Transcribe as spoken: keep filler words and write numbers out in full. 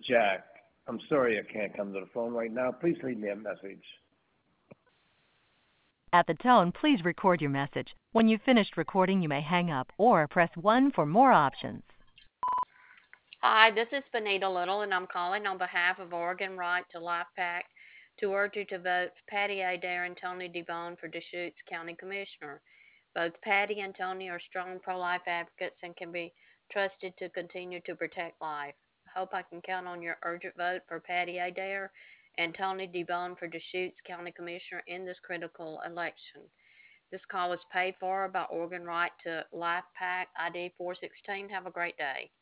Jack. I'm sorry I can't come to the phone right now. Please leave me a message. At the tone, please record your message. When you've finished recording, you may hang up or press one for more options. Hi, this is Benita Little, and I'm calling on behalf of Oregon Right to Life PAC to urge you to vote Patty Adair and Tony Devon for Deschutes County Commissioner. Both Patty and Tony are strong pro-life advocates and can be trusted to continue to protect life. I hope I can count on your urgent vote for Patty Adair and Tony Devon for Deschutes County Commissioner in this critical election. This call was paid for by Oregon Right to Life PAC I D four sixteen. Have a great day.